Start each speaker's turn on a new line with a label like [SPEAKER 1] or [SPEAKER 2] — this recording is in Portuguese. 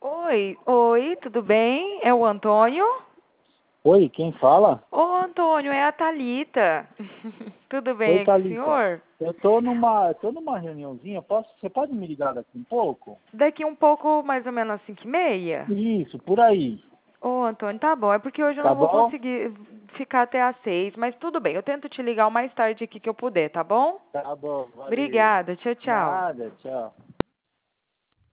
[SPEAKER 1] Oi, tudo bem? É o Antônio?
[SPEAKER 2] Oi, quem fala?
[SPEAKER 1] Ô, Antônio, é a Thalita. Tudo bem
[SPEAKER 2] Oi,
[SPEAKER 1] aí com o
[SPEAKER 2] Thalita.
[SPEAKER 1] senhor?
[SPEAKER 2] Eu tô numa reuniãozinha, você pode me ligar daqui um pouco?
[SPEAKER 1] Daqui um pouco, mais ou menos às 5h30?
[SPEAKER 2] Isso, por aí.
[SPEAKER 1] Ô, Antônio, tá bom. É porque hoje eu
[SPEAKER 2] Tá
[SPEAKER 1] não vou
[SPEAKER 2] bom?
[SPEAKER 1] conseguir ficar até às 6, mas tudo bem. Eu tento te ligar o mais tarde aqui que eu puder, tá bom?
[SPEAKER 2] Tá bom, valeu.
[SPEAKER 1] Obrigada. Tchau, tchau.
[SPEAKER 2] Nada, tchau.